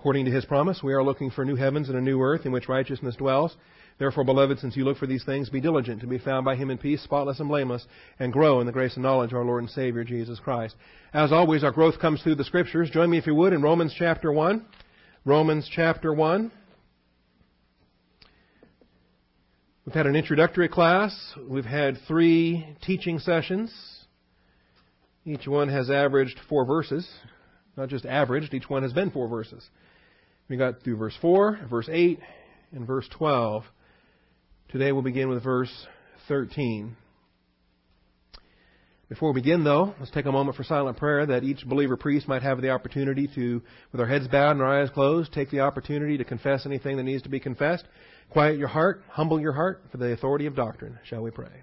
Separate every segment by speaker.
Speaker 1: According to His promise, we are looking for new heavens and a new earth in which righteousness dwells. Therefore, beloved, since you look for these things, be diligent to be found by Him in peace, spotless and blameless, and grow in the grace and knowledge of our Lord and Savior, Jesus Christ. As always, our growth comes through the Scriptures. Join me, if you would, in Romans chapter 1. Romans chapter 1. We've had an introductory class. We've had 3 teaching sessions. Each one has averaged 4 verses. Not just averaged, each one has been 4 verses. We got through verse 4, verse 8, and verse 12. Today we'll begin with verse 13. Before we begin, though, let's take a moment for silent prayer that each believer priest might have the opportunity to, with our heads bowed and our eyes closed, take the opportunity to confess anything that needs to be confessed. Quiet your heart, humble your heart for the authority of doctrine. Shall we pray?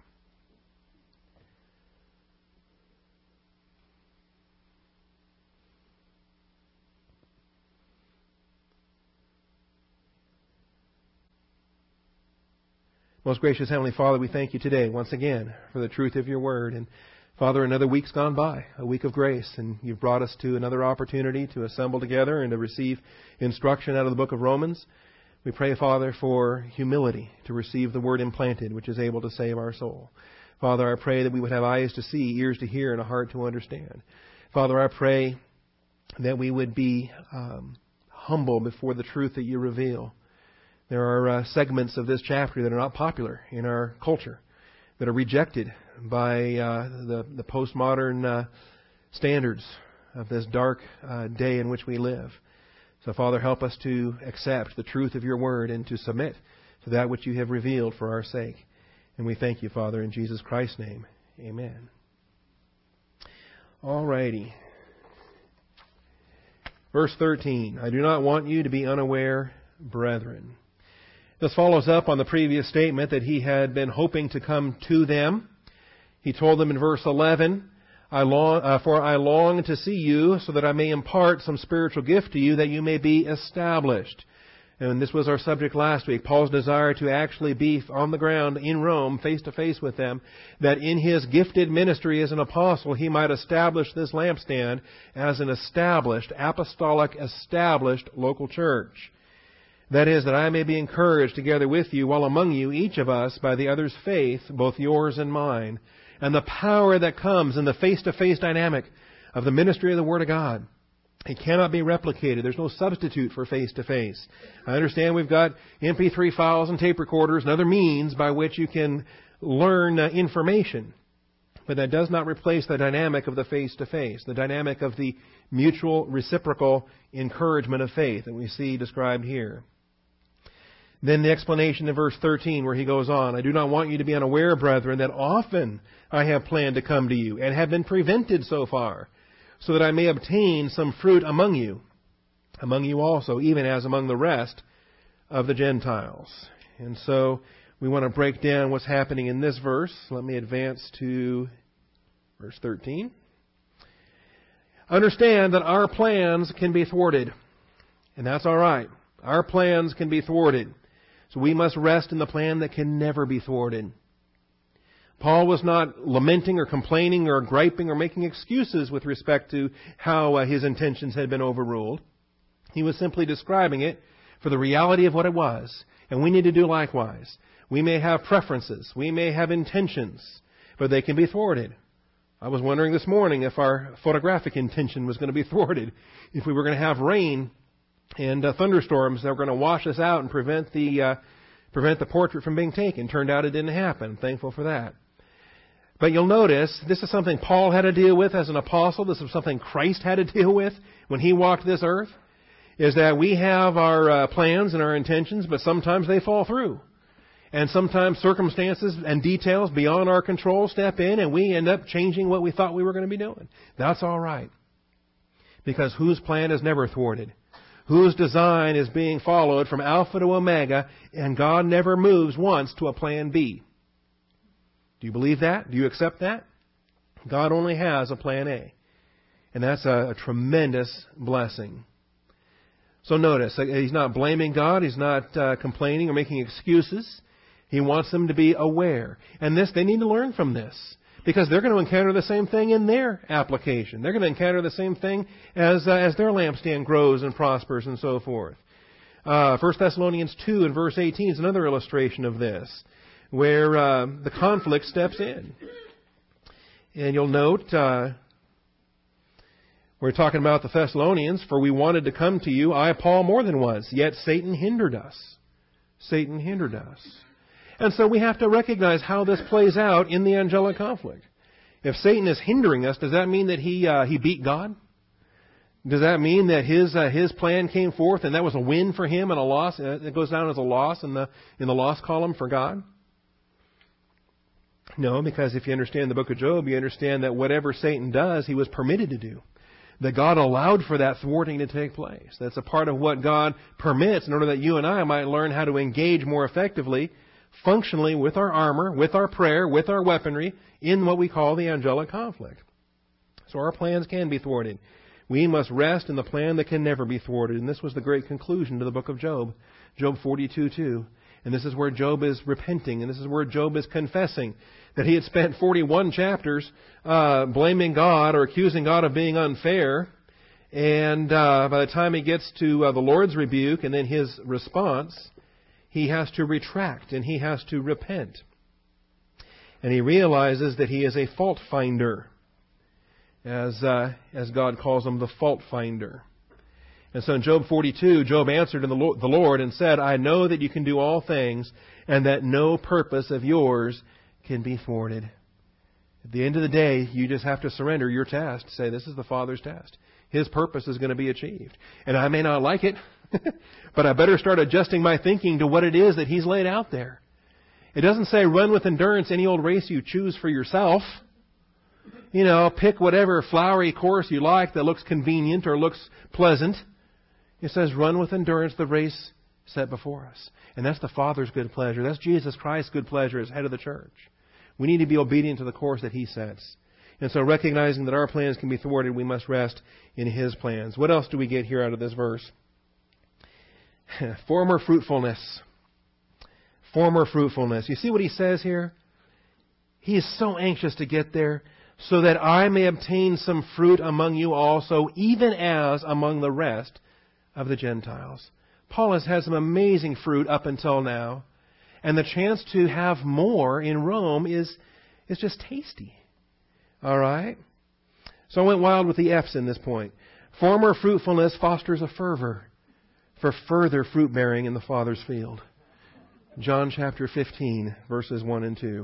Speaker 1: Most gracious Heavenly Father, we thank you today once again for the truth of your word. And Father, another week's gone by, a week of grace, and you've brought us to another opportunity to assemble together and to receive instruction out of the book of Romans. We pray, Father, for humility to receive the word implanted, which is able to save our soul. Father, I pray that we would have eyes to see, ears to hear, and a heart to understand. Father, I pray that we would be humble before the truth that you reveal. There are segments of this chapter that are not popular in our culture, that are rejected by the postmodern standards of this dark day in which we live. So, Father, help us to accept the truth of your word and to submit to that which you have revealed for our sake. And we thank you, Father, in Jesus Christ's name. Amen. All righty. Verse 13. I do not want you to be unaware, brethren. This follows up on the previous statement that he had been hoping to come to them. He told them in verse 11, For I long to see you so that I may impart some spiritual gift to you that you may be established. And this was our subject last week, Paul's desire to actually be on the ground in Rome, face to face with them, that in his gifted ministry as an apostle, he might establish this lampstand as an established, apostolic, established local church. That is, that I may be encouraged together with you while among you, each of us, by the other's faith, both yours and mine, and the power that comes in the face-to-face dynamic of the ministry of the Word of God. It cannot be replicated. There's no substitute for face-to-face. I understand we've got MP3 files and tape recorders and other means by which you can learn information. But that does not replace the dynamic of the face-to-face, the dynamic of the mutual reciprocal encouragement of faith that we see described here. Then the explanation in verse 13 where he goes on, I do not want you to be unaware, brethren, that often I have planned to come to you and have been prevented so far, so that I may obtain some fruit among you also, even as among the rest of the Gentiles. And so we want to break down what's happening in this verse. Let me advance to verse 13. Understand that our plans can be thwarted, and that's all right. Our plans can be thwarted. So we must rest in the plan that can never be thwarted. Paul was not lamenting or complaining or griping or making excuses with respect to how his intentions had been overruled. He was simply describing it for the reality of what it was. And we need to do likewise. We may have preferences. We may have intentions, but they can be thwarted. I was wondering this morning if our photographic intention was going to be thwarted, if we were going to have rain and thunderstorms that were going to wash us out and prevent the portrait from being taken. Turned out it didn't happen. I'm thankful for that. But you'll notice this is something Paul had to deal with as an apostle. This is something Christ had to deal with when he walked this earth, is that we have our plans and our intentions, but sometimes they fall through. And sometimes circumstances and details beyond our control step in and we end up changing what we thought we were going to be doing. That's all right. Because whose plan is never thwarted? Whose design is being followed from Alpha to Omega, and God never moves once to a plan B. Do you believe that? Do you accept that? God only has a plan A. And that's a tremendous blessing. So notice, he's not blaming God. He's not complaining or making excuses. He wants them to be aware. And they need to learn from this. because they're going to encounter the same thing in their application. They're going to encounter the same thing as their lampstand grows and prospers and so forth. 1 Thessalonians 2 and verse 18 is another illustration of this, where the conflict steps in. And you'll note, we're talking about the Thessalonians, for we wanted to come to you, I, Paul, more than once, yet Satan hindered us. Satan hindered us. And so we have to recognize how this plays out in the angelic conflict. If Satan is hindering us, does that mean that he beat God? Does that mean that his plan came forth and that was a win for him and a loss? It goes down as a loss in the loss column for God? No, because if you understand the book of Job, you understand that whatever Satan does, he was permitted to do. That God allowed for that thwarting to take place. That's a part of what God permits in order that you and I might learn how to engage more effectively, functionally with our armor, with our prayer, with our weaponry, in what we call the angelic conflict. So our plans can be thwarted. We must rest in the plan that can never be thwarted. And this was the great conclusion to the book of Job. Job 42:2. And this is where Job is repenting, and this is where Job is confessing that he had spent 41 chapters blaming God or accusing God of being unfair. And by the time he gets to the Lord's rebuke and then his response, he has to retract and he has to repent. And he realizes that he is a fault finder, as God calls him, the fault finder. And so in Job 42, Job answered to the Lord and said, I know that you can do all things, and that no purpose of yours can be thwarted. At the end of the day, you just have to surrender your test. Say, this is the Father's test. His purpose is going to be achieved. And I may not like it, but I better start adjusting my thinking to what it is that He's laid out there. It doesn't say run with endurance any old race you choose for yourself. You know, pick whatever flowery course you like that looks convenient or looks pleasant. It says run with endurance the race set before us. And that's the Father's good pleasure. That's Jesus Christ's good pleasure as head of the church. We need to be obedient to the course that He sets. And so recognizing that our plans can be thwarted, we must rest in His plans. What else do we get here out of this verse? Former fruitfulness. Former fruitfulness. You see what he says here? He is so anxious to get there, so that I may obtain some fruit among you also, even as among the rest of the Gentiles. Paul has had some amazing fruit up until now, and the chance to have more in Rome is just tasty. All right? So I went wild with the F's in this point. Former fruitfulness fosters a fervor for further fruit bearing in the Father's field. John chapter 15, verses 1 and 2.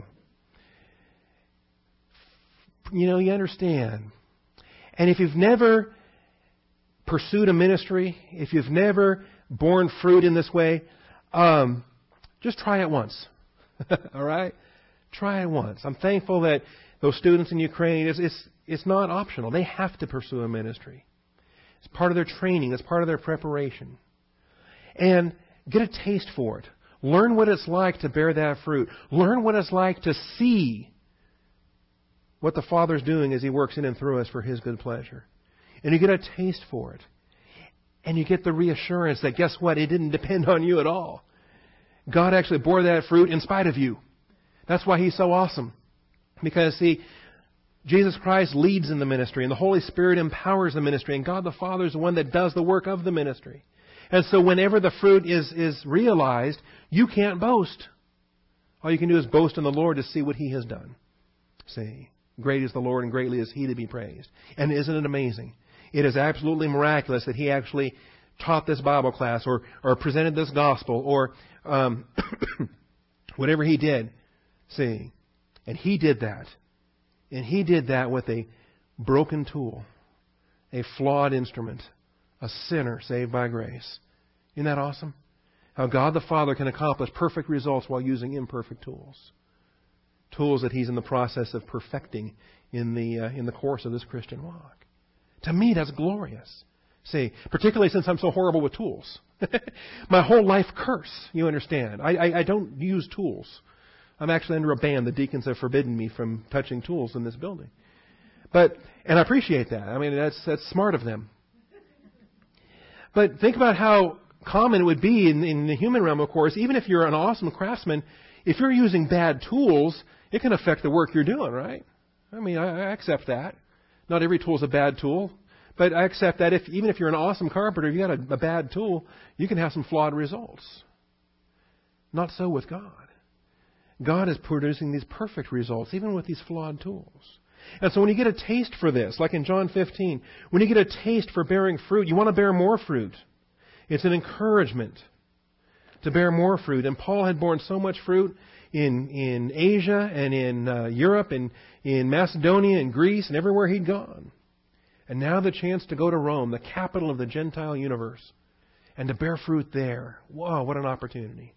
Speaker 1: You know, you understand. And if you've never pursued a ministry, if you've never borne fruit in this way, just try it once. All right? Try it once. I'm thankful that those students in Ukraine, it's not optional. They have to pursue a ministry. It's part of their training. It's part of their preparation. And get a taste for it. Learn what it's like to bear that fruit. Learn what it's like to see what the Father's doing as He works in and through us for His good pleasure. And you get a taste for it. And you get the reassurance that, guess what? It didn't depend on you at all. God actually bore that fruit in spite of you. That's why He's so awesome. Because, see, Jesus Christ leads in the ministry, and the Holy Spirit empowers the ministry, and God the Father is the one that does the work of the ministry. And so whenever the fruit is realized, you can't boast. All you can do is boast in the Lord to see what He has done. See, great is the Lord and greatly is He to be praised. And isn't it amazing? It is absolutely miraculous that He actually taught this Bible class or presented this gospel or whatever He did. See, and He did that. And He did that with a broken tool, a flawed instrument, a sinner saved by grace. Isn't that awesome? How God the Father can accomplish perfect results while using imperfect tools. Tools that He's in the process of perfecting in the course of this Christian walk. To me, that's glorious. See, particularly since I'm so horrible with tools. My whole life curse, you understand. I don't use tools. I'm actually under a ban. The deacons have forbidden me from touching tools in this building. And I appreciate that. I mean, that's smart of them. But think about how common it would be in the human realm, of course. Even if you're an awesome craftsman, if you're using bad tools, it can affect the work you're doing, right? I mean, I accept that. Not every tool is a bad tool. But I accept that even if you're an awesome carpenter, if you got a bad tool, you can have some flawed results. Not so with God. God is producing these perfect results, even with these flawed tools. And so when you get a taste for this, like in John 15, when you get a taste for bearing fruit, you want to bear more fruit. It's an encouragement to bear more fruit. And Paul had borne so much fruit in Asia and in Europe and in Macedonia and Greece and everywhere he'd gone. And now the chance to go to Rome, the capital of the Gentile universe, and to bear fruit there. Whoa, what an opportunity.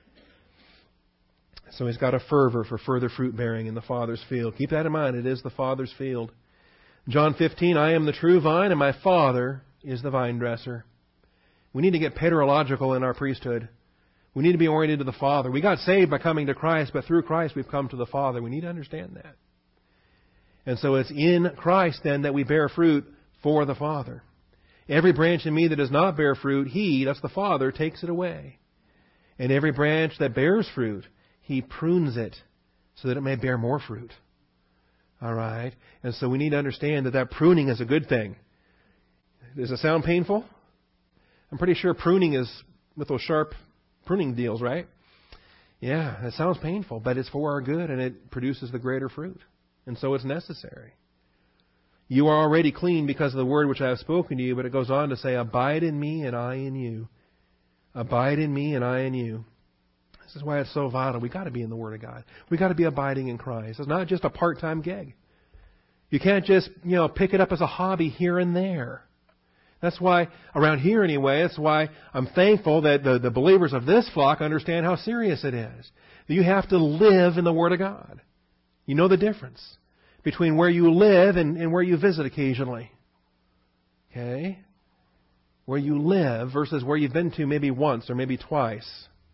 Speaker 1: So he's got a fervor for further fruit bearing in the Father's field. Keep that in mind. It is the Father's field. John 15, I am the true vine and my Father is the vine dresser. We need to get paterological in our priesthood. We need to be oriented to the Father. We got saved by coming to Christ, but through Christ we've come to the Father. We need to understand that. And so it's in Christ then that we bear fruit for the Father. Every branch in me that does not bear fruit, He, that's the Father, takes it away. And every branch that bears fruit, He prunes it so that it may bear more fruit. All right? And so we need to understand that pruning is a good thing. Does it sound painful? I'm pretty sure pruning is with those sharp pruning deals, right? Yeah, it sounds painful, but it's for our good and it produces the greater fruit. And so it's necessary. You are already clean because of the word which I have spoken to you, but it goes on to say, abide in me and I in you. Abide in me and I in you. This is why it's so vital. We've got to be in the Word of God. We've got to be abiding in Christ. It's not just a part-time gig. You can't just, pick it up as a hobby here and there. That's why, around here anyway, that's why I'm thankful that the believers of this flock understand how serious it is. You have to live in the Word of God. You know the difference between where you live and where you visit occasionally. Okay? Where you live versus where you've been to maybe once or maybe twice.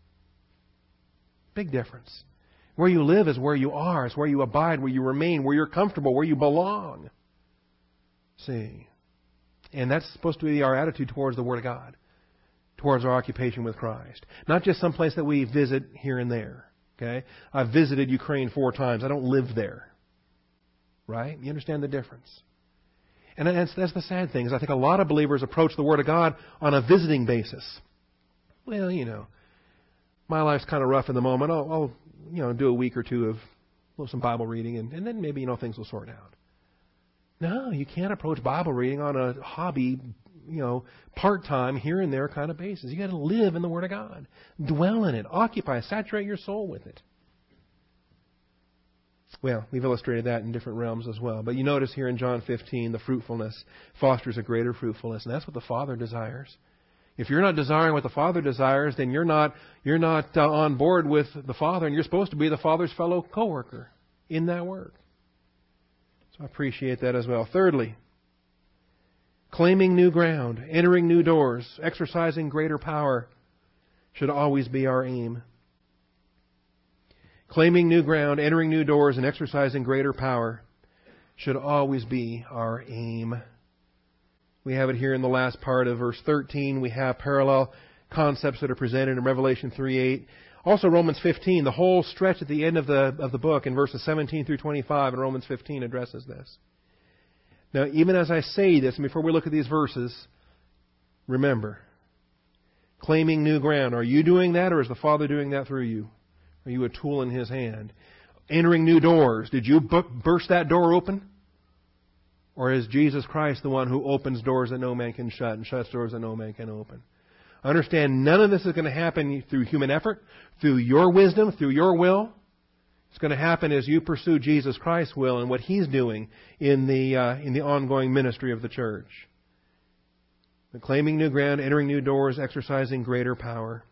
Speaker 1: Big difference. Where you live is where you are. It's where you abide, where you remain, where you're comfortable, where you belong. See? And that's supposed to be our attitude towards the Word of God. Towards our occupation with Christ. Not just some place that we visit here and there. Okay? I've visited Ukraine 4 times. I don't live there. Right? You understand the difference. And that's the sad thing, is I think a lot of believers approach the Word of God on a visiting basis. Well, my life's kind of rough in the moment. I'll do a week or two of some Bible reading, and then maybe, things will sort out. No, you can't approach Bible reading on a hobby, part-time, here and there kind of basis. You got to live in the Word of God. Dwell in it. Occupy. Saturate your soul with it. Well, we've illustrated that in different realms as well. But you notice here in John 15, the fruitfulness fosters a greater fruitfulness, and that's what the Father desires. If you're not desiring what the Father desires, then you're not on board with the Father, and you're supposed to be the Father's fellow co-worker in that work. So I appreciate that as well. Thirdly, claiming new ground, entering new doors, exercising greater power should always be our aim. Claiming new ground, entering new doors, and exercising greater power should always be our aim. We have it here in the last part of verse 13. We have parallel concepts that are presented in Revelation 3:8. Also Romans 15, the whole stretch at the end of the book in verses 17 through 25 in Romans 15 addresses this. Now, even as I say this, and before we look at these verses, remember, claiming new ground. Are you doing that, or is the Father doing that through you? Are you a tool in His hand? Entering new doors. Did you burst that door open? Or is Jesus Christ the one who opens doors that no man can shut and shuts doors that no man can open? Understand, none of this is going to happen through human effort, through your wisdom, through your will. It's going to happen as you pursue Jesus Christ's will and what He's doing in the ongoing ministry of the church. But claiming new ground, entering new doors, exercising greater power.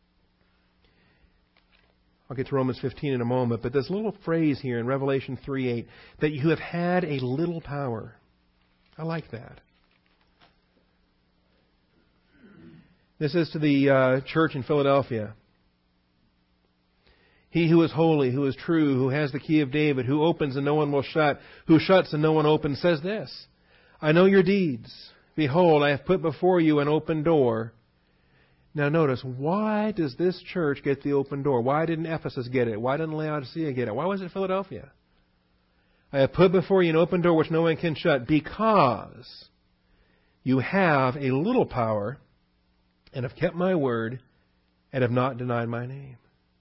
Speaker 1: I'll get to Romans 15 in a moment, but this little phrase here in Revelation 3:8, that you have had a little power. I like that. This is to the church in Philadelphia. He who is holy, who is true, who has the key of David, who opens and no one will shut, who shuts and no one opens, says this, I know your deeds. Behold, I have put before you an open door. Now notice, why does this church get the open door? Why didn't Ephesus get it? Why didn't Laodicea get it? Why was it Philadelphia? I have put before you an open door which no one can shut, because you have a little power and have kept my word and have not denied my name.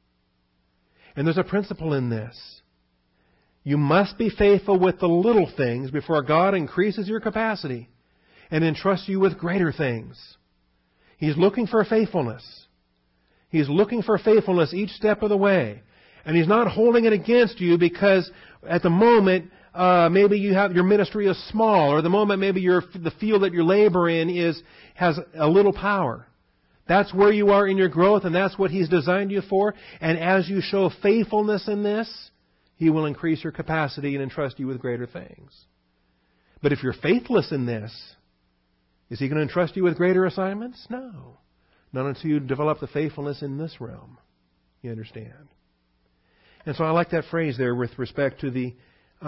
Speaker 1: And there's a principle in this. You must be faithful with the little things before God increases your capacity and entrusts you with greater things. He's looking for faithfulness. He's looking for faithfulness each step of the way. And He's not holding it against you because at the moment maybe your ministry is small, or the moment maybe the field that you labor in has a little power. That's where you are in your growth, and that's what He's designed you for. And as you show faithfulness in this, He will increase your capacity and entrust you with greater things. But if you're faithless in this, is He going to entrust you with greater assignments? No. Not until you develop the faithfulness in this realm. You understand? And so I like that phrase there with respect to the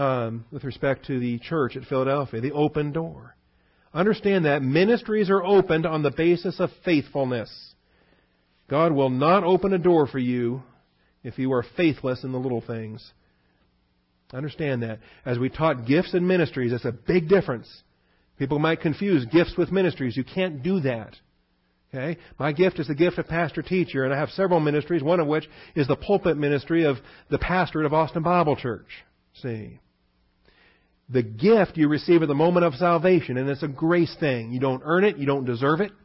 Speaker 1: church at Philadelphia, the open door. Understand that ministries are opened on the basis of faithfulness. God will not open a door for you if you are faithless in the little things. Understand that. As we taught gifts and ministries, that's a big difference. People might confuse gifts with ministries. You can't do that. Okay? My gift is the gift of pastor-teacher, and I have several ministries, one of which is the pulpit ministry of the pastorate of Austin Bible Church. See? The gift you receive at the moment of salvation, and it's a grace thing. You don't earn it. You don't deserve it.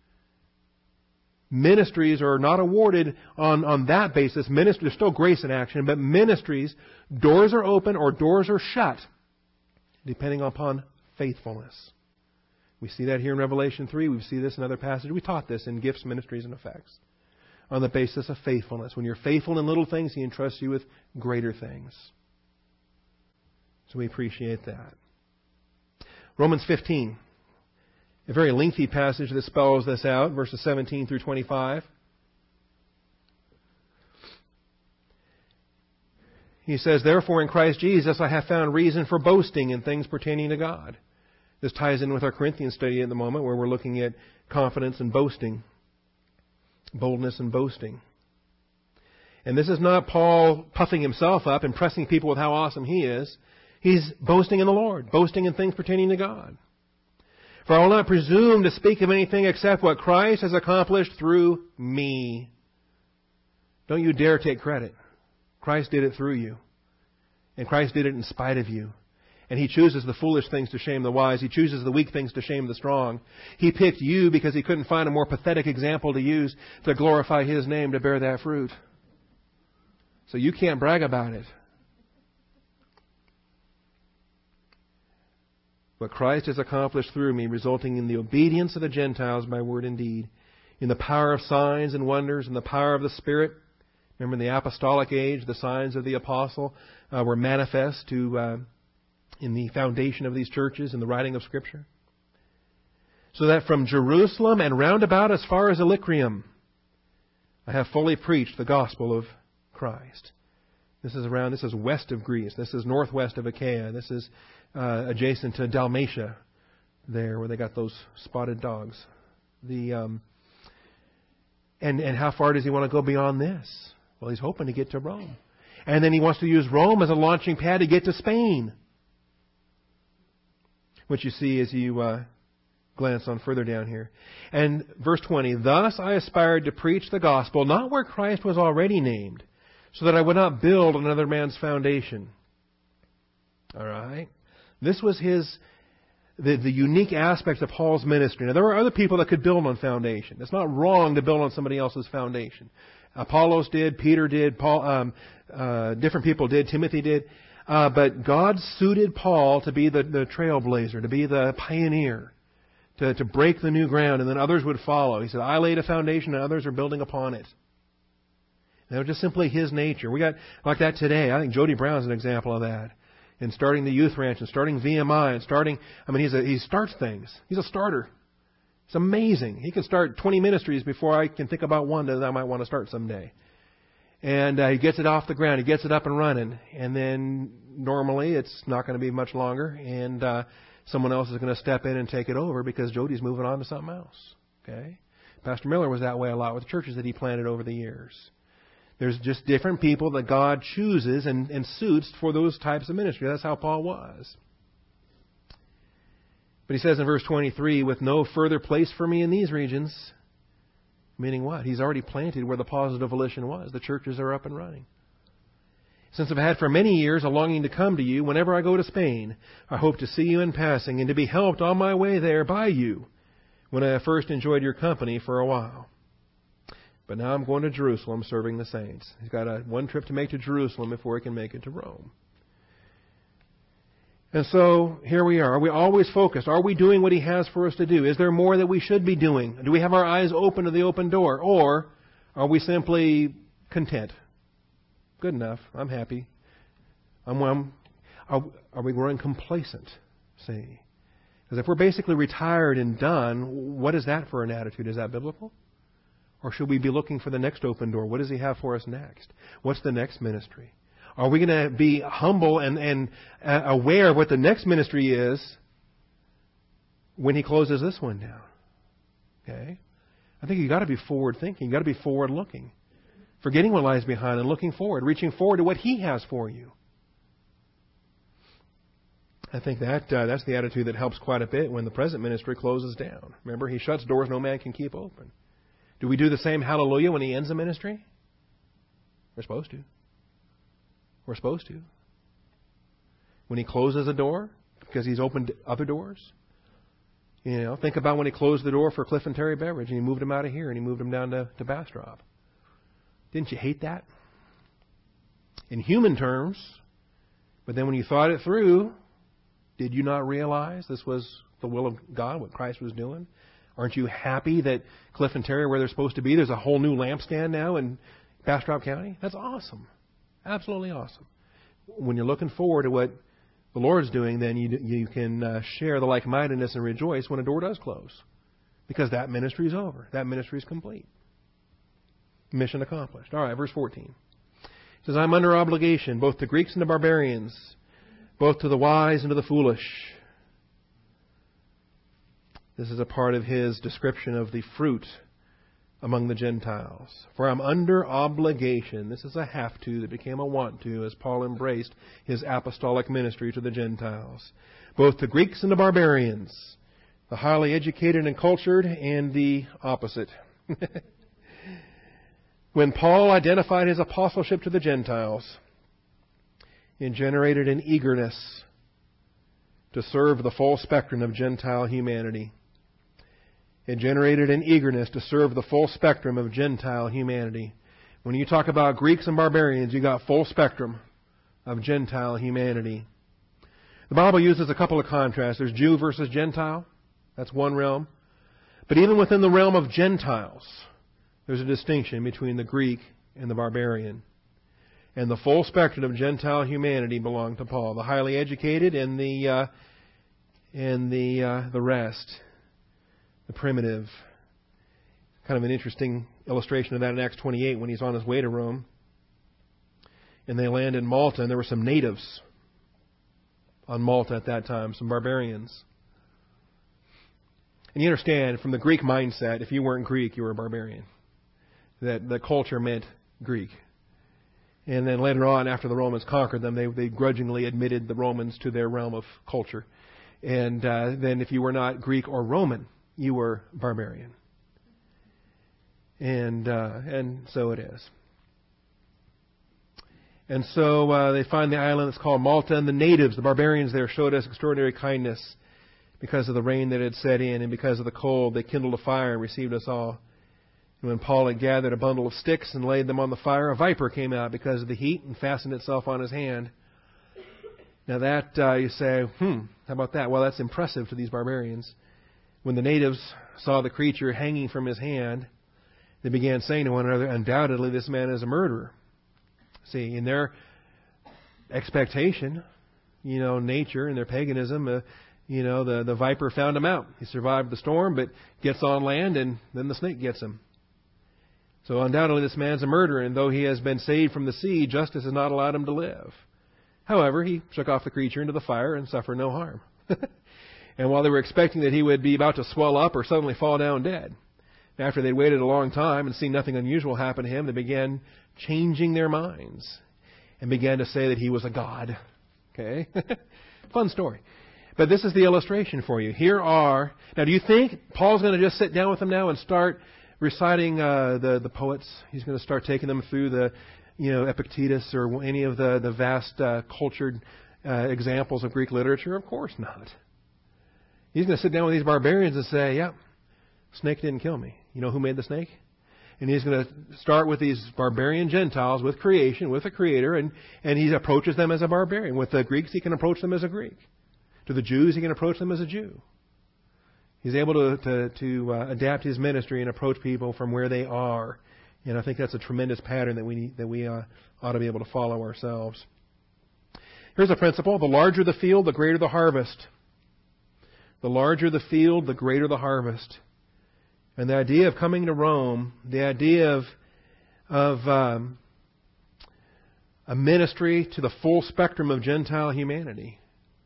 Speaker 1: Ministries are not awarded on that basis. There's still grace in action, but ministries, doors are open or doors are shut, depending upon faithfulness. We see that here in Revelation 3. We see this in other passages. We taught this in Gifts, Ministries, and Effects. On the basis of faithfulness. When you're faithful in little things, He entrusts you with greater things. So we appreciate that. Romans 15. A very lengthy passage that spells this out, verses 17 through 25. He says, "Therefore in Christ Jesus I have found reason for boasting in things pertaining to God." This ties in with our Corinthians study at the moment, where we're looking at confidence and boasting. Boldness and boasting. And this is not Paul puffing himself up, impressing people with how awesome he is. He's boasting in the Lord, boasting in things pertaining to God. "For I will not presume to speak of anything except what Christ has accomplished through me." Don't you dare take credit. Christ did it through you. And Christ did it in spite of you. And He chooses the foolish things to shame the wise. He chooses the weak things to shame the strong. He picked you because He couldn't find a more pathetic example to use to glorify His name, to bear that fruit. So you can't brag about it. What Christ has accomplished through me, resulting in the obedience of the Gentiles by word and deed, in the power of signs and wonders, in the power of the Spirit. Remember, in the apostolic age, the signs of the apostle were manifest in the foundation of these churches, in the writing of Scripture. So that from Jerusalem and round about as far as Illyricum, I have fully preached the gospel of Christ. This is west of Greece. This is northwest of Achaia. This is adjacent to Dalmatia, there where they got those spotted dogs. And how far does He want to go beyond this? Well, He's hoping to get to Rome. And then He wants to use Rome as a launching pad to get to Spain. Which you see as you glance on further down here. And verse 20, "Thus I aspired to preach the gospel, not where Christ was already named, so that I would not build on another man's foundation." All right? This was the unique aspect of Paul's ministry. Now, there were other people that could build on foundation. It's not wrong to build on somebody else's foundation. Apollos did, Peter did, Paul, different people did, Timothy did. But God suited Paul to be the trailblazer, to be the pioneer, to break the new ground, and then others would follow. He said, "I laid a foundation, and others are building upon it." And it was just simply His nature. We got like that today. I think Jody Brown's an example of that. In starting the youth ranch, and starting VMI, and he starts things. He's a starter. It's amazing. He can start 20 ministries before I can think about one that I might want to start someday. And he gets it off the ground. He gets it up and running. And then normally it's not going to be much longer. And someone else is going to step in and take it over because Jody's moving on to something else. Okay? Pastor Miller was that way a lot with the churches that he planted over the years. There's just different people that God chooses and suits for those types of ministry. That's how Paul was. But he says in verse 23, with no further place for me in these regions, meaning what? He's already planted where the positive volition was. The churches are up and running. Since I've had for many years a longing to come to you, whenever I go to Spain, I hope to see you in passing and to be helped on my way there by you when I first enjoyed your company for a while. But now I'm going to Jerusalem serving the saints. He's got one trip to make to Jerusalem before he can make it to Rome. And so here we are. Are we always focused? Are we doing what he has for us to do? Is there more that we should be doing? Do we have our eyes open to the open door? Or are we simply content? Good enough. I'm happy. Are we growing complacent? See? Because if we're basically retired and done, what is that for an attitude? Is that biblical? Or should we be looking for the next open door? What does he have for us next? What's the next ministry? Are we going to be humble and aware of what the next ministry is when he closes this one down? Okay? I think you've got to be forward thinking. You've got to be forward looking. Forgetting what lies behind and looking forward. Reaching forward to what he has for you. I think that's the attitude that helps quite a bit when the present ministry closes down. Remember, he shuts doors no man can keep open. Do we do the same hallelujah when he ends a ministry? We're supposed to. We're supposed to. When he closes a door, because he's opened other doors. Think about when he closed the door for Cliff and Terry Beveridge and he moved them out of here and he moved them down to Bastrop. Didn't you hate that? In human terms. But then when you thought it through, did you not realize this was the will of God, what Christ was doing? Aren't you happy that Cliff and Terry are where they're supposed to be? There's a whole new lampstand now in Bastrop County. That's awesome. Absolutely awesome. When you're looking forward to what the Lord's doing, then you can share the like-mindedness and rejoice when a door does close. Because that ministry is over. That ministry is complete. Mission accomplished. All right, verse 14. It says, I'm under obligation, both to Greeks and to barbarians, both to the wise and to the foolish. This is a part of his description of the fruit among the Gentiles. For I'm under obligation. This is a have to that became a want to as Paul embraced his apostolic ministry to the Gentiles. Both to Greeks and to barbarians, the highly educated and cultured, and the opposite. When Paul identified his apostleship to the Gentiles, it generated an eagerness to serve the full spectrum of Gentile humanity. It generated an eagerness to serve the full spectrum of Gentile humanity. When you talk about Greeks and barbarians, you got full spectrum of Gentile humanity. The Bible uses a couple of contrasts. There's Jew versus Gentile. That's one realm. But even within the realm of Gentiles, there's a distinction between the Greek and the barbarian. And the full spectrum of Gentile humanity belonged to Paul. The highly educated and the rest. The primitive. Kind of an interesting illustration of that in Acts 28 when he's on his way to Rome. And they land in Malta, and there were some natives on Malta at that time, some barbarians. And you understand, from the Greek mindset, if you weren't Greek, you were a barbarian. That the culture meant Greek. And then later on, after the Romans conquered them, they grudgingly admitted the Romans to their realm of culture. And then if you were not Greek or Roman, you were barbarian. And so it is. And so they find the island that's called Malta, and the natives, the barbarians there, showed us extraordinary kindness because of the rain that had set in, and because of the cold, they kindled a fire and received us all. And when Paul had gathered a bundle of sticks and laid them on the fire, a viper came out because of the heat and fastened itself on his hand. Now that, you say, how about that? Well, that's impressive to these barbarians. When the natives saw the creature hanging from his hand, they began saying to one another, undoubtedly this man is a murderer. See, in their expectation, nature and their paganism, the viper found him out. He survived the storm, but gets on land, and then the snake gets him. So undoubtedly this man's a murderer, and though he has been saved from the sea, justice has not allowed him to live. However, he shook off the creature into the fire and suffered no harm. And while they were expecting that he would be about to swell up or suddenly fall down dead, after they'd waited a long time and seen nothing unusual happen to him, they began changing their minds and began to say that he was a god. Okay? Fun story. But this is the illustration for you. Now do you think Paul's going to just sit down with them now and start reciting the poets? He's going to start taking them through the, Epictetus or any of the vast cultured examples of Greek literature? Of course not. He's going to sit down with these barbarians and say, yeah, snake didn't kill me. You know who made the snake? And he's going to start with these barbarian Gentiles, with creation, with a creator, and he approaches them as a barbarian. With the Greeks, he can approach them as a Greek. To the Jews, he can approach them as a Jew. He's able to adapt his ministry and approach people from where they are. And I think that's a tremendous pattern that we ought to be able to follow ourselves. Here's a principle. The larger the field, the greater the harvest. The larger the field, the greater the harvest. And the idea of coming to Rome, the idea of a ministry to the full spectrum of Gentile humanity.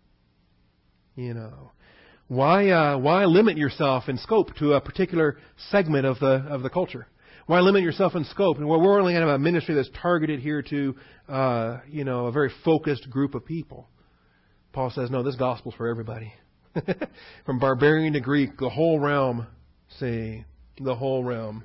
Speaker 1: Why limit yourself in scope to a particular segment of the culture? Why limit yourself in scope? And we're only going to have a ministry that's targeted here to a very focused group of people. Paul says, no, this gospel's for everybody. From barbarian to Greek, the whole realm. See, the whole realm.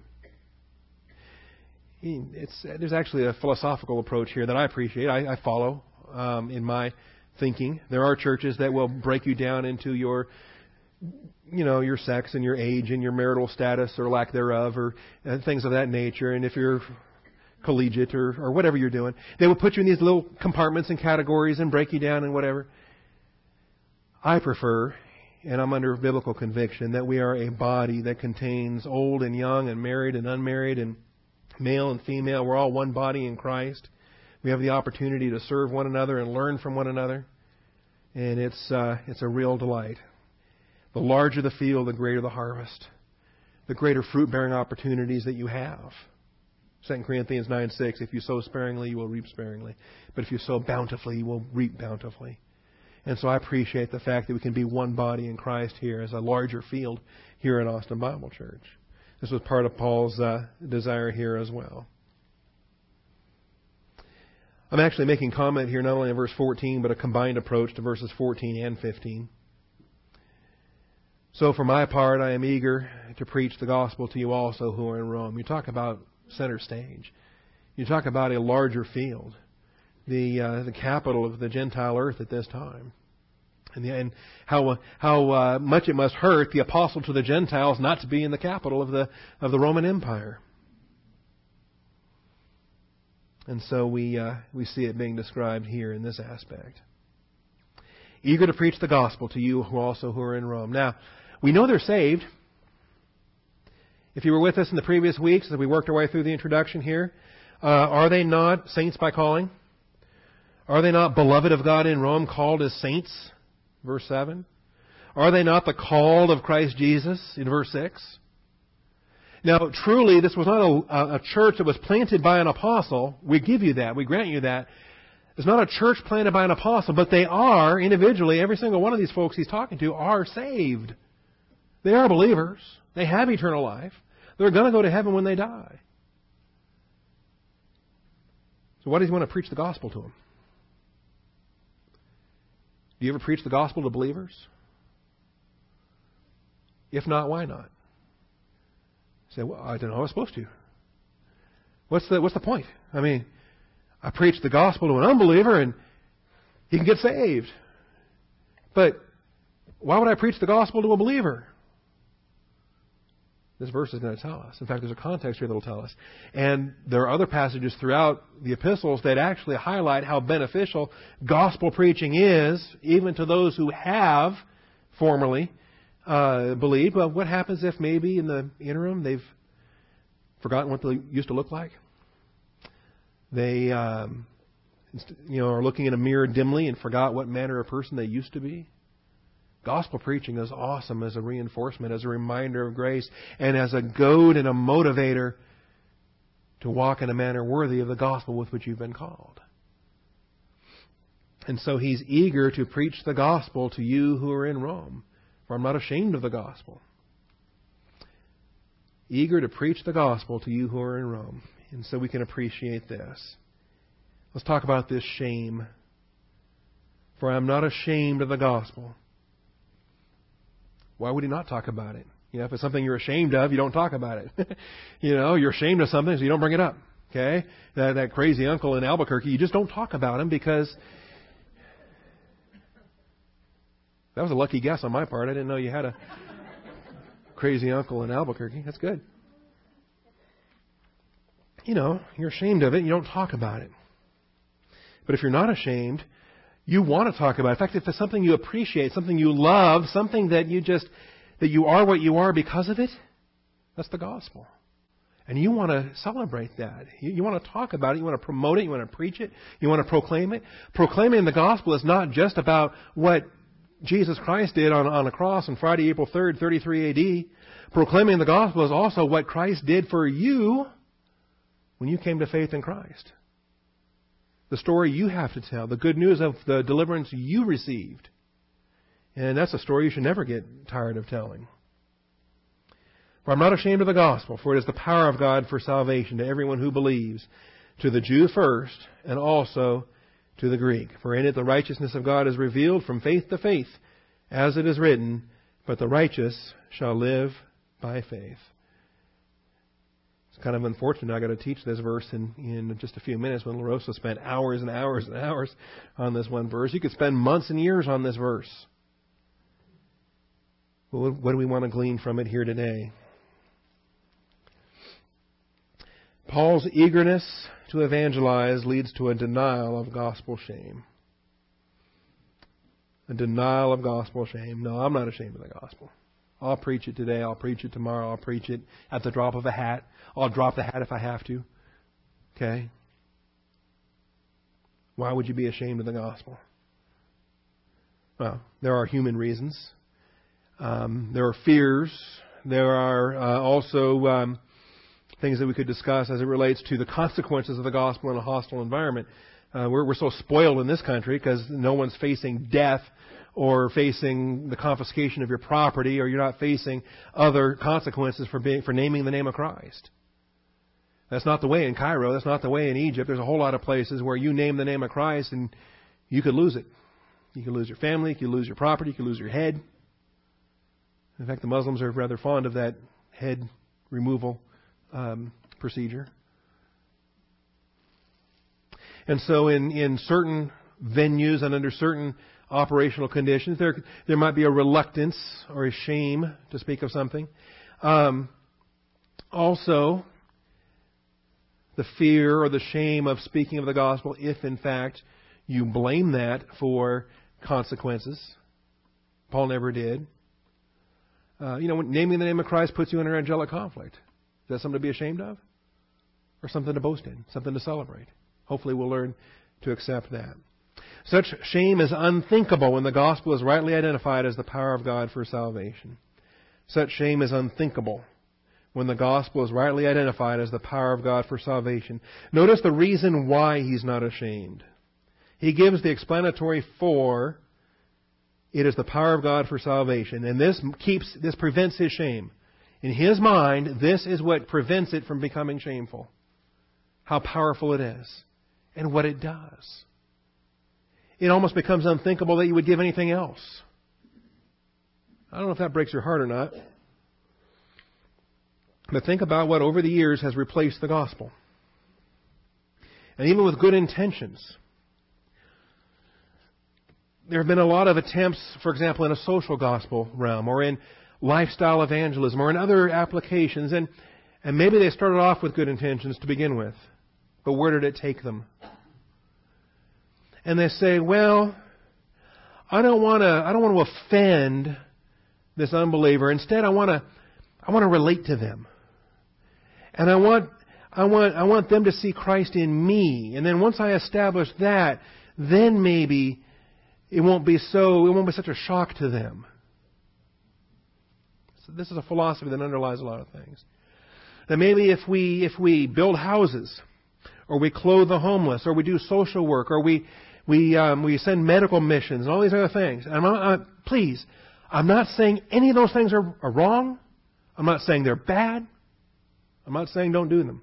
Speaker 1: There's actually a philosophical approach here that I appreciate. I follow in my thinking. There are churches that will break you down into your sex and your age and your marital status or lack thereof or things of that nature. And if you're collegiate or whatever you're doing, they will put you in these little compartments and categories and break you down and whatever. I prefer, and I'm under biblical conviction, that we are a body that contains old and young and married and unmarried and male and female. We're all one body in Christ. We have the opportunity to serve one another and learn from one another. And it's a real delight. The larger the field, the greater the harvest. The greater fruit-bearing opportunities that you have. 2 Corinthians 9:6, if you sow sparingly, you will reap sparingly. But if you sow bountifully, you will reap bountifully. And so I appreciate the fact that we can be one body in Christ here as a larger field here at Austin Bible Church. This was part of Paul's desire here as well. I'm actually making comment here not only in verse 14, but a combined approach to verses 14 and 15. So for my part, I am eager to preach the gospel to you also who are in Rome. You talk about center stage. You talk about a larger field. The capital of the Gentile earth at this time. And how much it must hurt the apostle to the Gentiles not to be in the capital of the Roman Empire. And so we see it being described here in this aspect. Eager to preach the gospel to you who are in Rome. Now, we know they're saved. If you were with us in the previous weeks as we worked our way through the introduction here, are they not saints by calling? Are they not beloved of God in Rome, called as saints? Verse 7. Are they not the called of Christ Jesus? In verse 6. Now, truly, this was not a church that was planted by an apostle. We give you that. We grant you that. It's not a church planted by an apostle, but they are, individually, every single one of these folks he's talking to are saved. They are believers. They have eternal life. They're going to go to heaven when they die. So why does he want to preach the gospel to them? Do you ever preach the gospel to believers? If not, why not? You say, well, I don't know, I was supposed to. What's the point? I mean, I preach the gospel to an unbeliever and he can get saved. But why would I preach the gospel to a believer? This verse is going to tell us. In fact, there's a context here that will tell us. And there are other passages throughout the epistles that actually highlight how beneficial gospel preaching is, even to those who have formerly believed. But what happens if maybe in the interim they've forgotten what they used to look like? They are looking in a mirror dimly and forgot what manner of person they used to be. Gospel preaching is awesome as a reinforcement, as a reminder of grace, and as a goad and a motivator to walk in a manner worthy of the gospel with which you've been called. And so he's eager to preach the gospel to you who are in Rome, for I'm not ashamed of the gospel. eager to preach the gospel to you who are in Rome. And so we can appreciate this. Let's talk about this shame. For I am not ashamed of the gospel. Why would he not talk about it? If it's something you're ashamed of, you don't talk about it. You're ashamed of something, so you don't bring it up. Okay? That crazy uncle in Albuquerque, you just don't talk about him because that was a lucky guess on my part. I didn't know you had a crazy uncle in Albuquerque. That's good. You're ashamed of it, you don't talk about it. But if you're not ashamed, you want to talk about it. In fact, if it's something you appreciate, something you love, something that you are what you are because of it, that's the gospel. And you want to celebrate that. You want to talk about it. You want to promote it. You want to preach it. You want to proclaim it. Proclaiming the gospel is not just about what Jesus Christ did on a cross on Friday, April 3rd, 33 A.D. Proclaiming the gospel is also what Christ did for you when you came to faith in Christ. The story you have to tell, the good news of the deliverance you received. And that's a story you should never get tired of telling. For I'm not ashamed of the gospel, for it is the power of God for salvation to everyone who believes, to the Jew first, and also to the Greek. For in it the righteousness of God is revealed from faith to faith, as it is written, but the righteous shall live by faith. It's kind of unfortunate I got to teach this verse in just a few minutes when LaRosa spent hours and hours and hours on this one verse. You could spend months and years on this verse. Well, what do we want to glean from it here today? Paul's eagerness to evangelize leads to a denial of gospel shame. A denial of gospel shame. No, I'm not ashamed of the gospel. I'll preach it today. I'll preach it tomorrow. I'll preach it at the drop of a hat. I'll drop the hat if I have to. Okay? Why would you be ashamed of the gospel? Well, there are human reasons. There are fears. There are also things that we could discuss as it relates to the consequences of the gospel in a hostile environment. We're so spoiled in this country because no one's facing death or facing the confiscation of your property, or you're not facing other consequences for naming the name of Christ. That's not the way in Cairo. That's not the way in Egypt. There's a whole lot of places where you name the name of Christ and you could lose it. You could lose your family. You could lose your property. You could lose your head. In fact, the Muslims are rather fond of that head removal procedure. And so in certain venues and under certain operational conditions, there might be a reluctance or a shame to speak of something. Also, the fear or the shame of speaking of the gospel if, in fact, you blame that for consequences. Paul never did. Naming the name of Christ puts you in an angelic conflict. Is that something to be ashamed of? Or something to boast in? Something to celebrate? Hopefully we'll learn to accept that. Such shame is unthinkable when the gospel is rightly identified as the power of God for salvation. Such shame is unthinkable when the gospel is rightly identified as the power of God for salvation. Notice the reason why he's not ashamed. He gives the explanatory for it is the power of God for salvation. And this prevents his shame. In his mind, this is what prevents it from becoming shameful. How powerful it is and what it does. It almost becomes unthinkable that you would give anything else. I don't know if that breaks your heart or not. But think about what over the years has replaced the gospel. And even with good intentions. There have been a lot of attempts, for example, in a social gospel realm or in lifestyle evangelism or in other applications. And maybe they started off with good intentions to begin with. But where did it take them? And they say, well, I don't want to offend this unbeliever. Instead, I want to relate to them. And I want them to see Christ in me. And then once I establish that, then maybe it won't be such a shock to them. So this is a philosophy that underlies a lot of things. That maybe if we build houses, or we clothe the homeless, or we do social work, or we send medical missions, and all these other things. And I'm not saying any of those things are wrong. I'm not saying they're bad. I'm not saying don't do them.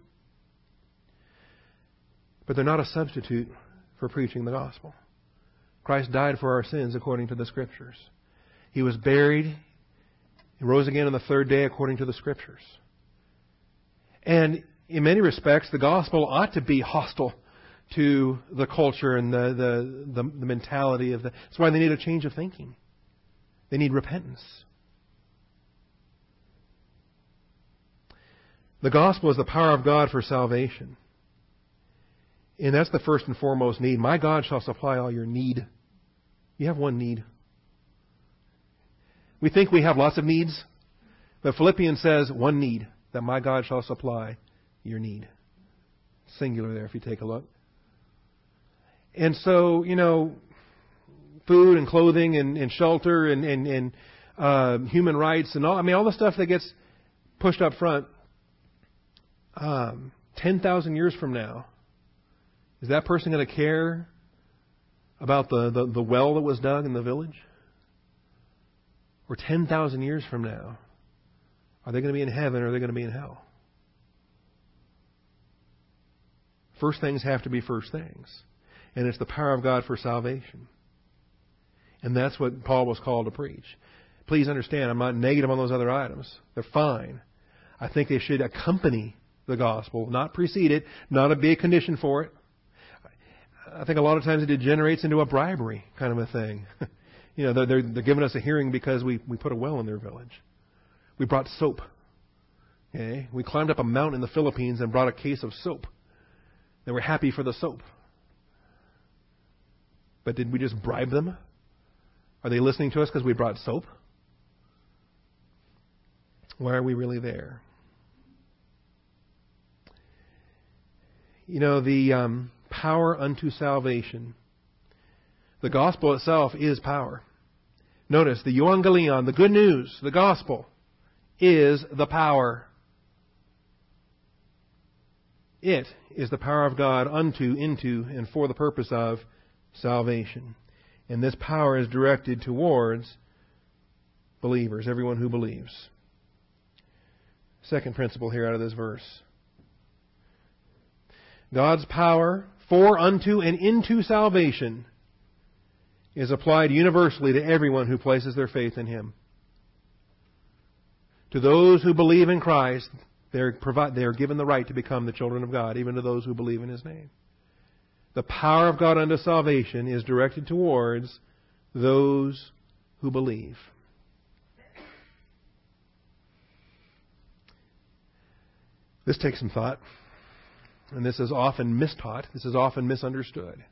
Speaker 1: But they're not a substitute for preaching the gospel. Christ died for our sins according to the Scriptures. He was buried. He rose again on the third day according to the Scriptures. And in many respects, the gospel ought to be hostile to the culture and the mentality of the... That's why they need a change of thinking. They need repentance. The gospel is the power of God for salvation. And that's the first and foremost need. My God shall supply all your need. You have one need. We think we have lots of needs, but Philippians says one need, that my God shall supply your need. Singular there if you take a look. And so, food and clothing and shelter and human rights and all the stuff that gets pushed up front, 10,000 years from now, is that person going to care about the well that was dug in the village? Or 10,000 years from now, are they going to be in heaven or are they going to be in hell? First things have to be first things. And it's the power of God for salvation. And that's what Paul was called to preach. Please understand, I'm not negative on those other items. They're fine. I think they should accompany the gospel, not precede it, not be a condition for it. I think a lot of times it degenerates into a bribery kind of a thing. They're giving us a hearing because we put a well in their village. We brought soap. Okay? We climbed up a mountain in the Philippines and brought a case of soap. They were happy for the soap. But did we just bribe them? Are they listening to us because we brought soap? Why are we really there? The power unto salvation. The gospel itself is power. Notice, the euangelion, the good news, the gospel, is the power. It is the power of God unto, into, and for the purpose of salvation. And this power is directed towards believers, everyone who believes. Second principle here out of this verse. God's power for, unto, and into salvation is applied universally to everyone who places their faith in Him. To those who believe in Christ, they are given the right to become the children of God, even to those who believe in His name. The power of God unto salvation is directed towards those who believe. This takes some thought, and this is often mistaught. This is often misunderstood.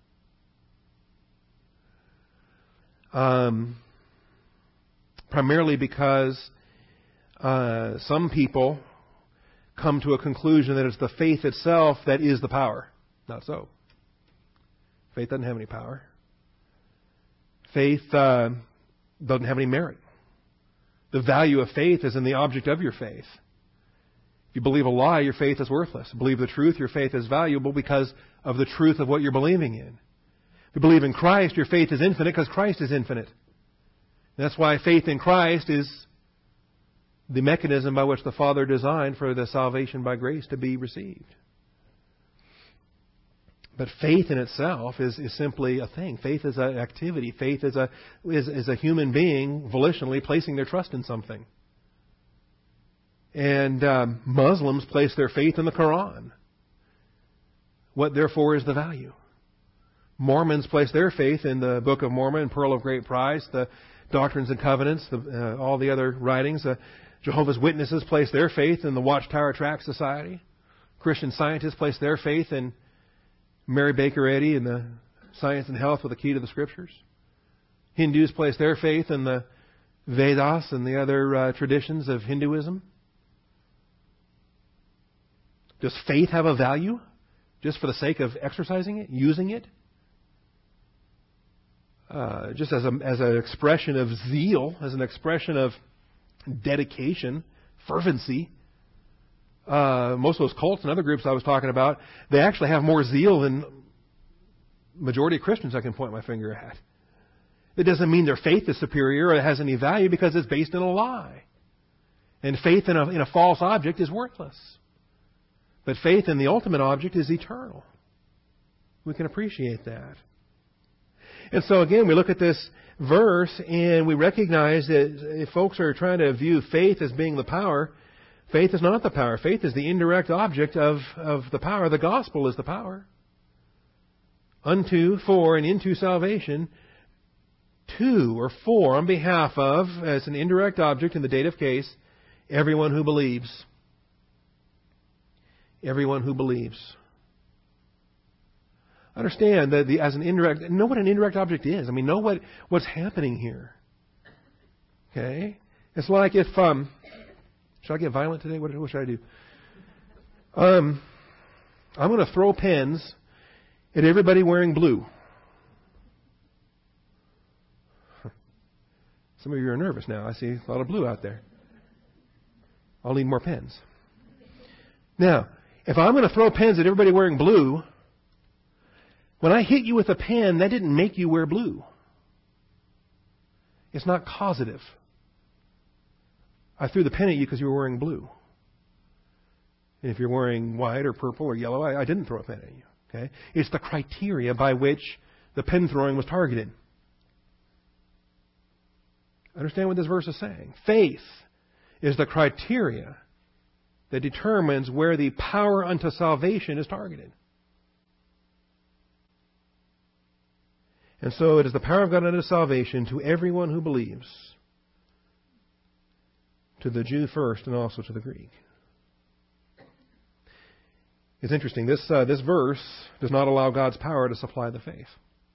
Speaker 1: Primarily because some people come to a conclusion that it's the faith itself that is the power. Not so. Faith doesn't have any power. Faith doesn't have any merit. The value of faith is in the object of your faith. If you believe a lie, your faith is worthless. Believe the truth, your faith is valuable because of the truth of what you're believing in. If you believe in Christ, your faith is infinite because Christ is infinite. And that's why faith in Christ is the mechanism by which the Father designed for the salvation by grace to be received. But faith in itself is simply a thing. Faith is an activity. Faith is a human being volitionally placing their trust in something. And Muslims place their faith in the Quran. What therefore is the value? Mormons place their faith in the Book of Mormon, Pearl of Great Price, the Doctrines and Covenants, all the other writings. Jehovah's Witnesses place their faith in the Watchtower Tract Society. Christian Scientists place their faith in Mary Baker Eddy and the Science and Health with the Key to the Scriptures. Hindus place their faith in the Vedas and the other traditions of Hinduism. Does faith have a value just for the sake of exercising it, using it? Just as an expression of zeal, as an expression of dedication, fervency. Most of those cults and other groups I was talking about, they actually have more zeal than majority of Christians I can point my finger at. It doesn't mean their faith is superior or it has any value because it's based in a lie. And faith in a false object is worthless. But faith in the ultimate object is eternal. We can appreciate that. And so again, we look at this verse and we recognize that if folks are trying to view faith as being the power, faith is not the power. Faith is the indirect object of the power. The gospel is the power. Unto, for, and into salvation, to or for, on behalf of, as an indirect object in the dative case, everyone who believes. Everyone who believes. Understand that as an indirect, know what an indirect object is. I mean, know what's happening here. Okay? It's like if, should I get violent today? What should I do? I'm going to throw pens at everybody wearing blue. Some of you are nervous now. I see a lot of blue out there. I'll need more pens. Now, if I'm going to throw pens at everybody wearing blue, when I hit you with a pen, that didn't make you wear blue. It's not causative. I threw the pen at you because you were wearing blue. And if you're wearing white or purple or yellow, I didn't throw a pen at you. Okay? It's the criteria by which the pen throwing was targeted. Understand what this verse is saying. Faith is the criteria that determines where the power unto salvation is targeted. And so it is the power of God unto salvation to everyone who believes, to the Jew first and also to the Greek. It's interesting. This verse does not allow God's power to supply the faith.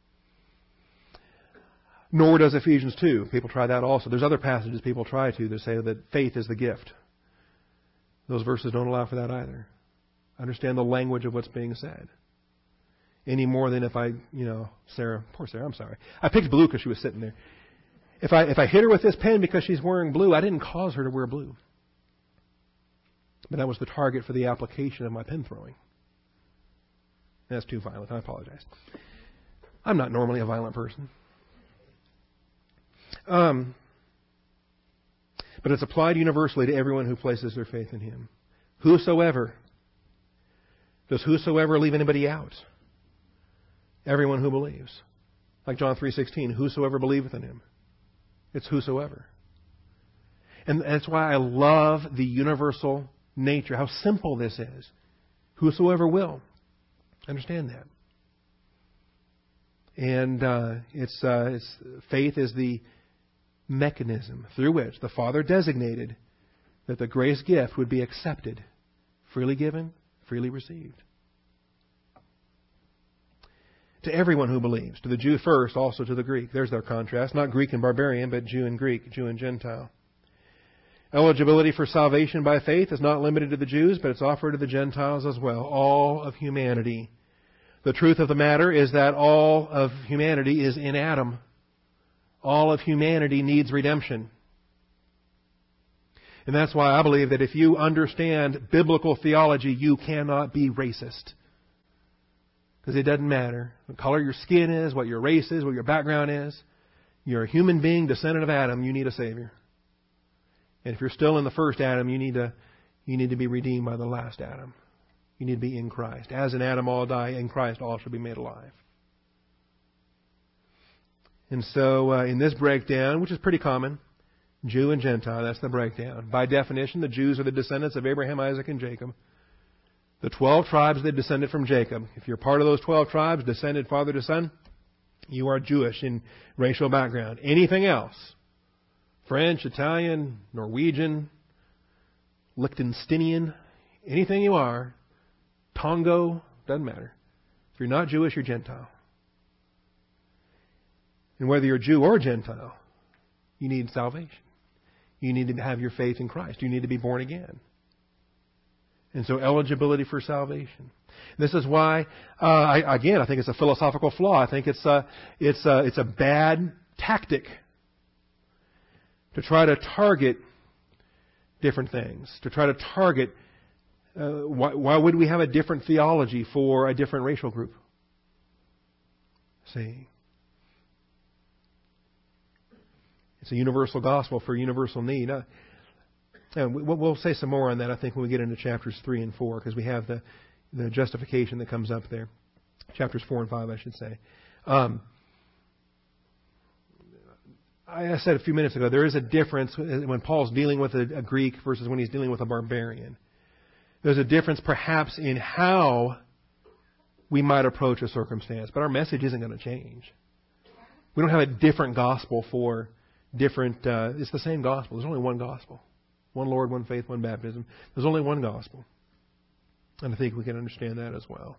Speaker 1: Nor does Ephesians 2. People try that also. There's other passages people try to that say that faith is the gift. Those verses don't allow for that either. Understand the language of what's being said. Any more than if Sarah, poor Sarah, I'm sorry. I picked blue because she was sitting there. If I hit her with this pen because she's wearing blue, I didn't cause her to wear blue. But that was the target for the application of my pen throwing. That's too violent. I apologize. I'm not normally a violent person. But it's applied universally to everyone who places their faith in Him. Whosoever. Does whosoever leave anybody out? Everyone who believes. Like John 3:16, whosoever believeth in Him. It's whosoever. And that's why I love the universal nature, how simple this is. Whosoever will. Understand that. And it's faith is the mechanism through which the Father designated that the grace gift would be accepted, freely given, freely received. To everyone who believes. To the Jew first, also to the Greek. There's their contrast. Not Greek and barbarian, but Jew and Greek, Jew and Gentile. Eligibility for salvation by faith is not limited to the Jews, but it's offered to the Gentiles as well. All of humanity. The truth of the matter is that all of humanity is in Adam. All of humanity needs redemption. And that's why I believe that if you understand biblical theology, you cannot be racist. Because it doesn't matter what color your skin is, what your race is, what your background is. You're a human being, descendant of Adam. You need a Savior. And if you're still in the first Adam, you need to be redeemed by the last Adam. You need to be in Christ. As in Adam all die, in Christ all shall be made alive. And so in this breakdown, which is pretty common, Jew and Gentile, that's the breakdown. By definition, the Jews are the descendants of Abraham, Isaac, and Jacob. The 12 tribes that descended from Jacob. If you're part of those 12 tribes, descended father to son, you are Jewish in racial background. Anything else, French, Italian, Norwegian, Liechtensteinian, anything you are, Tongo, doesn't matter. If you're not Jewish, you're Gentile. And whether you're Jew or Gentile, you need salvation. You need to have your faith in Christ. You need to be born again. And so eligibility for salvation. This is why, I think it's a philosophical flaw. I think it's a bad tactic to try to target different things. To try to target, why would we have a different theology for a different racial group? See? It's a universal gospel for universal need. And we'll say some more on that, I think, when we get into chapters 3 and 4, because we have the justification that comes up there. Chapters 4 and 5, I should say. I said a few minutes ago, there is a difference when Paul's dealing with a Greek versus when he's dealing with a barbarian. There's a difference perhaps in how we might approach a circumstance, but our message isn't going to change. We don't have a different gospel for different... it's the same gospel. There's only one gospel. One Lord, one faith, one baptism. There's only one gospel. And I think we can understand that as well.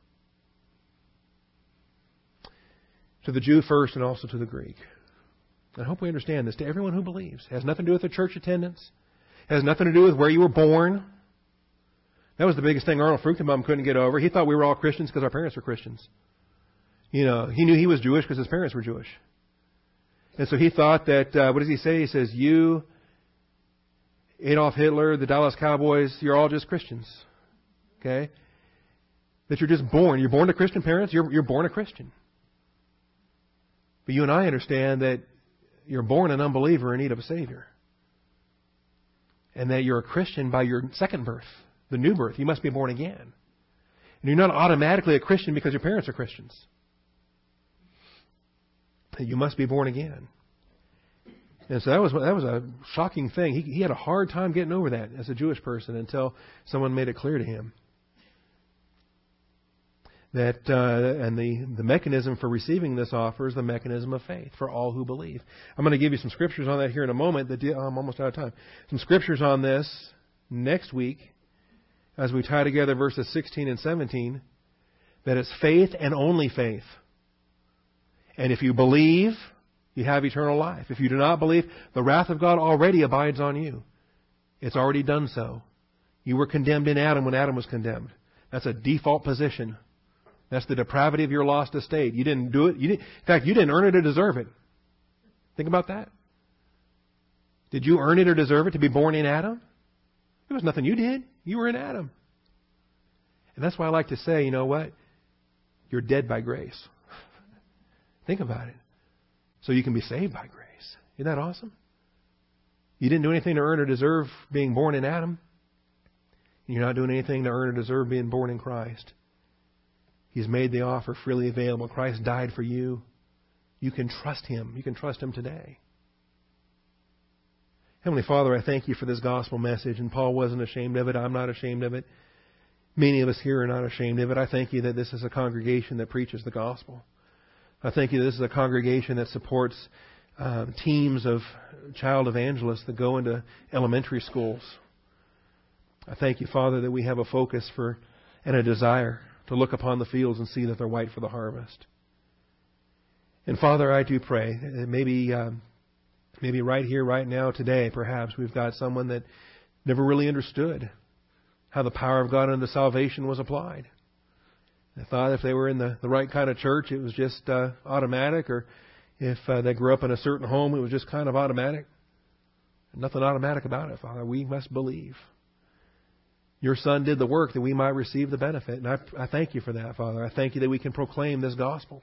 Speaker 1: To the Jew first and also to the Greek. I hope we understand this. To everyone who believes. It has nothing to do with the church attendance. It has nothing to do with where you were born. That was the biggest thing Arnold Fruchtenbaum couldn't get over. He thought we were all Christians because our parents were Christians. You know, he knew he was Jewish because his parents were Jewish. And so he thought that, what does he say? He says, you, Adolf Hitler, the Dallas Cowboys, you're all just Christians. Okay? That you're just born. You're born to Christian parents. You're born a Christian. But you and I understand that you're born an unbeliever in need of a Savior. And that you're a Christian by your second birth, the new birth. You must be born again. And you're not automatically a Christian because your parents are Christians. You must be born again. And so that was a shocking thing. He had a hard time getting over that as a Jewish person until someone made it clear to him. That and the mechanism for receiving this offer is the mechanism of faith for all who believe. I'm going to give you some scriptures on that here in a moment. I'm almost out of time. Some scriptures on this next week as we tie together verses 16 and 17. That it's faith and only faith. And if you believe, you have eternal life. If you do not believe, the wrath of God already abides on you. It's already done so. You were condemned in Adam when Adam was condemned. That's a default position. That's the depravity of your lost estate. You didn't do it. In fact, you didn't earn it or deserve it. Think about that. Did you earn it or deserve it to be born in Adam? It was nothing you did. You were in Adam. And that's why I like to say, you know what? You're dead by grace. Think about it. So you can be saved by grace. Isn't that awesome? You didn't do anything to earn or deserve being born in Adam. And you're not doing anything to earn or deserve being born in Christ. He's made the offer freely available. Christ died for you. You can trust Him. You can trust Him today. Heavenly Father, I thank You for this gospel message. And Paul wasn't ashamed of it. I'm not ashamed of it. Many of us here are not ashamed of it. I thank You that this is a congregation that preaches the gospel. I thank You that this is a congregation that supports teams of child evangelists that go into elementary schools. I thank You, Father, that we have a focus for and a desire to look upon the fields and see that they're white for the harvest. And Father, I do pray that maybe right here, right now, today, perhaps we've got someone that never really understood how the power of God unto salvation was applied. They thought if they were in the right kind of church, it was just automatic, or if they grew up in a certain home, it was just kind of automatic. Nothing automatic about it, Father. We must believe. Your Son did the work that we might receive the benefit. And I thank You for that, Father. I thank You that we can proclaim this gospel.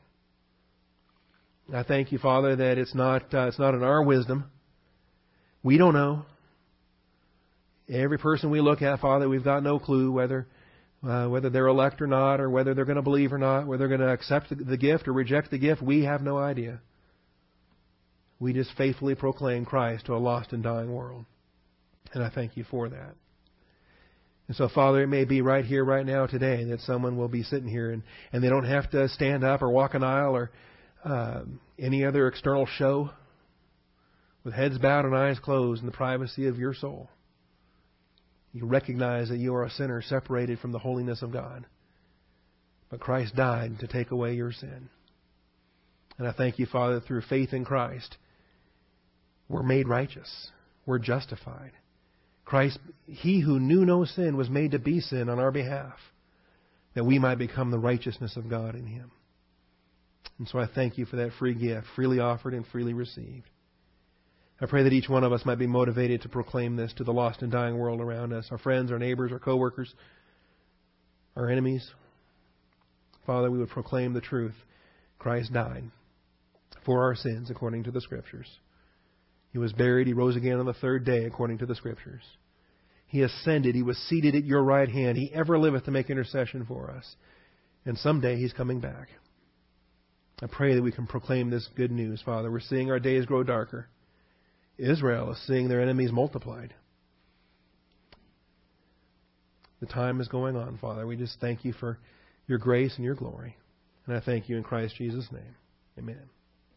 Speaker 1: I thank You, Father, that it's not in our wisdom. We don't know. Every person we look at, Father, we've got no clue whether they're elect or not, or whether they're going to believe or not, whether they're going to accept the gift or reject the gift. We have no idea. We just faithfully proclaim Christ to a lost and dying world. And I thank You for that. And so, Father, it may be right here, right now, today, that someone will be sitting here and they don't have to stand up or walk an aisle or any other external show, with heads bowed and eyes closed in the privacy of your soul. You recognize that you are a sinner separated from the holiness of God. But Christ died to take away your sin. And I thank You, Father, that through faith in Christ, we're made righteous. We're justified. Christ, He who knew no sin, was made to be sin on our behalf, that we might become the righteousness of God in Him. And so I thank You for that free gift, freely offered and freely received. I pray that each one of us might be motivated to proclaim this to the lost and dying world around us, our friends, our neighbors, our coworkers, our enemies. Father, we would proclaim the truth. Christ died for our sins according to the Scriptures. He was buried. He rose again on the third day according to the Scriptures. He ascended. He was seated at your right hand. He ever liveth to make intercession for us. And someday He's coming back. I pray that we can proclaim this good news, Father. We're seeing our days grow darker. Israel is seeing their enemies multiplied. The time is going on, Father. We just thank You for Your grace and Your glory. And I thank You in Christ Jesus' name. Amen.